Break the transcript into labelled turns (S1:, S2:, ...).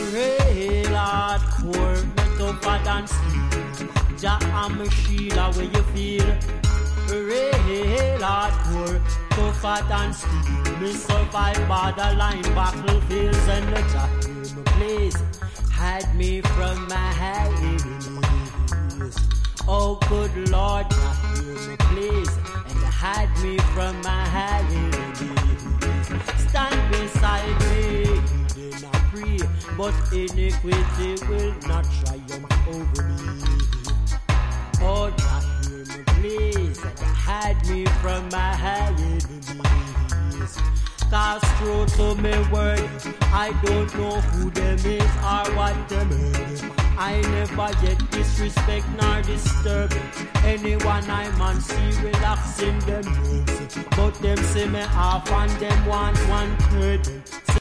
S1: real hardcore, me tougher than steel. Jah and me Sheila, where you feel? Real hardcore, tougher than steel. Me survive borderline battlefields and the Jah hear me place. Hide me from my enemies. Oh good Lord, Jah hear me place. And hide me from my enemies. Stand beside me, then I pray, but iniquity will not triumph over me. Oh, Jah hear me please, and hide me from my enemies. Cause true to me word, I don't know who them is or what them is. I never yet disrespect nor disturb anyone I man see relaxing them nerves. But them say me off and them want one third.